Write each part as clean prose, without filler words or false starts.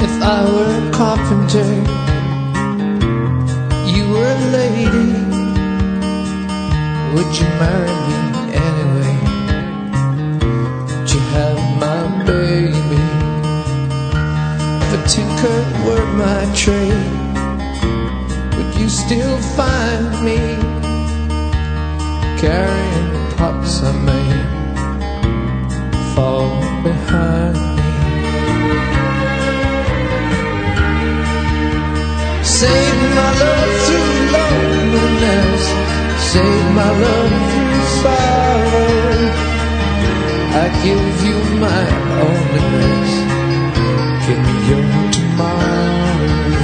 If I were a carpenter, you were a lady, would you marry me anyway? Would you have my baby? If a tinker were my trade, would you still find me carrying pots I made fall behind me? Save my love through loneliness, save my love through sorrow. I give you my only grace, give me your tomorrow.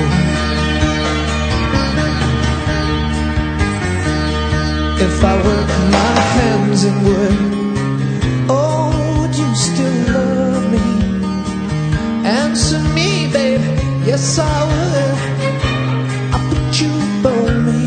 If I work my hands in wood, oh, would you still love me? Answer me, baby, yes I would. I put you on me.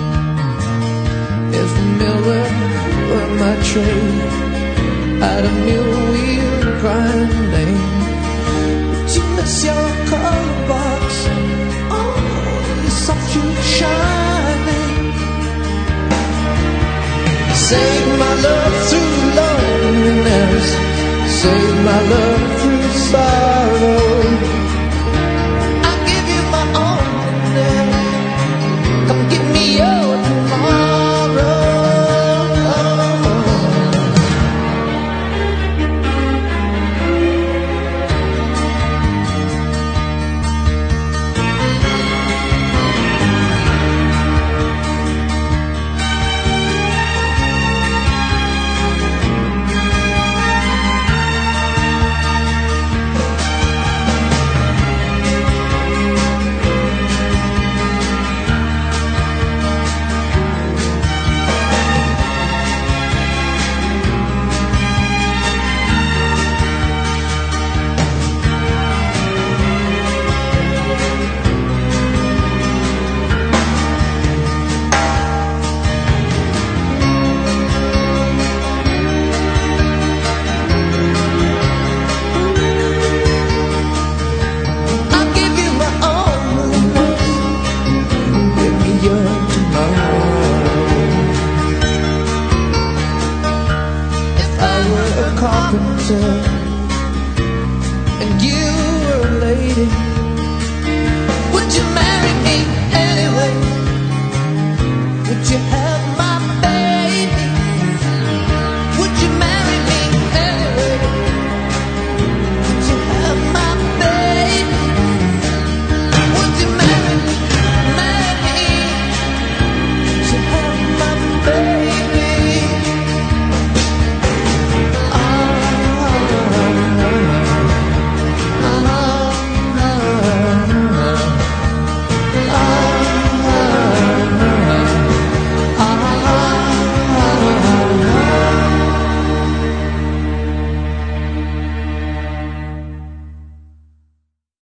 If a miller were my trade, I'd a mill wheel grinding. Would you miss your color box? Oh, your soft shoe shining. Save my love through loneliness, save my love